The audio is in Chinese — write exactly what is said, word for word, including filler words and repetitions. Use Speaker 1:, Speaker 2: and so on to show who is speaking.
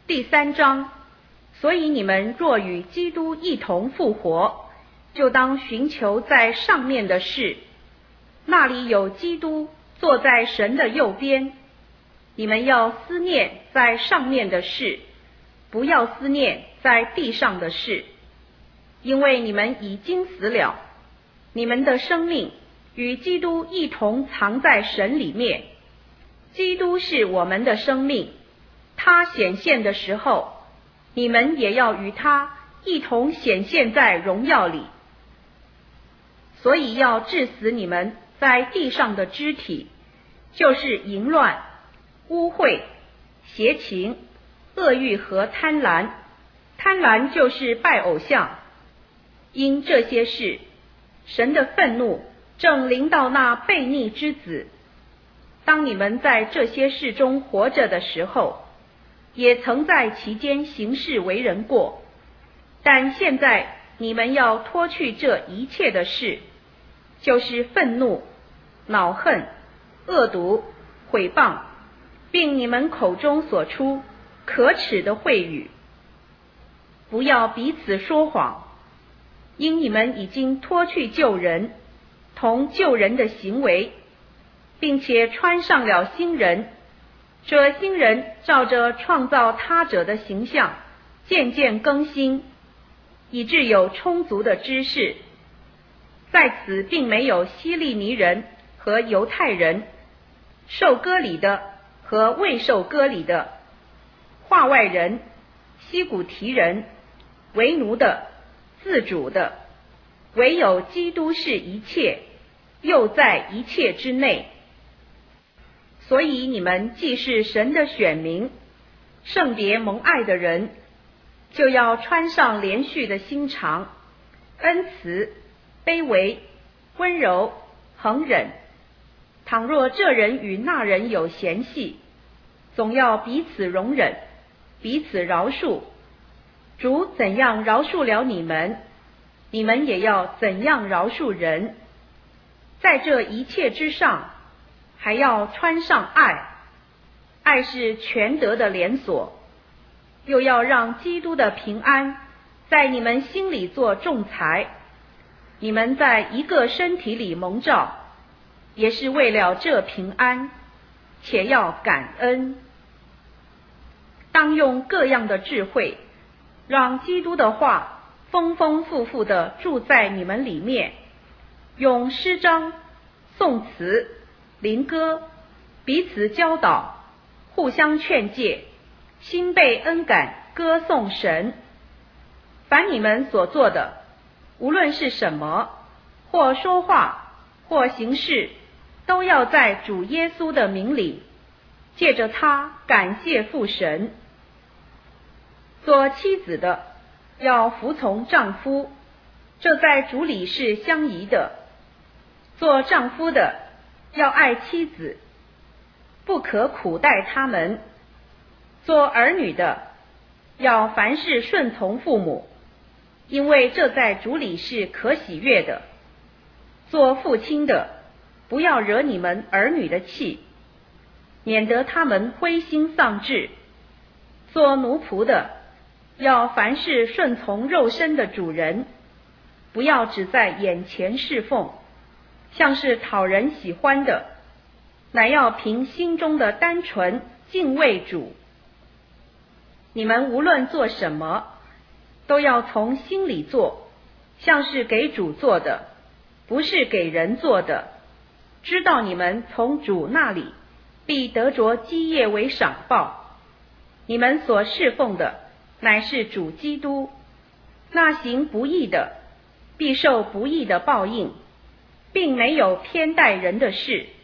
Speaker 1: 第三章，所以你们若与基督一同复活，就当寻求在上面的事，那里有基督坐在神的右边。你们要思念在上面的事，不要思念在地上的事，因为你们已经死了，你们的生命与基督一同藏在神里面。基督是我们的生命，他显现的时候，你们也要与他一同显现在荣耀里。所以要治死你们在地上的肢体，就是淫乱、污秽、邪情、恶欲和贪婪。贪婪就是拜偶像。因这些事，神的愤怒正临到那悖逆之子。当你们在这些事中活着的时候，也曾在其间行事为人过，但现在你们要脱去这一切的事，就是愤怒、恼恨、恶毒、毁谤，并你们口中所出可耻的秽语。不要彼此说谎，因你们已经脱去旧人，同旧人的行为，并且穿上了新人。这新人照着创造他者的形象渐渐更新，以致有充足的知识。在此并没有希利尼人和犹太人，受割礼的和未受割礼的，化外人、西古提人，为奴的、自主的，唯有基督是一切，又在一切之内。所以你们既是神的选民，圣别蒙爱的人，就要穿上连续的心肠、恩慈、卑微、温柔、恒忍。倘若这人与那人有嫌隙，总要彼此容忍，彼此饶恕。主怎样饶恕了你们，你们也要怎样饶恕人。在这一切之上，还要穿上爱。爱是全德的连锁，又要让基督的平安在你们心里做仲裁。你们在一个身体里蒙召，也是为了这平安，且要感恩。当用各样的智慧，让基督的话丰丰富富地住在你们里面，用诗章、颂词、灵歌彼此教导，互相劝诫，心被恩感，歌颂神。凡你们所做的，无论是什么，或说话，或行事，都要在主耶稣的名里，借着他感谢父神。做妻子的要服从丈夫，这在主里是相宜的。做丈夫的要爱妻子，不可苦待他们。做儿女的要凡事顺从父母，因为这在主里是可喜悦的。做父亲的不要惹你们儿女的气，免得他们灰心丧志。做奴仆的要凡事顺从肉身的主人，不要只在眼前侍奉，像是讨人喜欢的，乃要凭心中的单纯敬畏主。你们无论做什么，都要从心里做，像是给主做的，不是给人做的，知道你们从主那里必得着基业为赏报。你们所侍奉的乃是主基督，那行不义的必受不义的报应，并没有偏待人的事。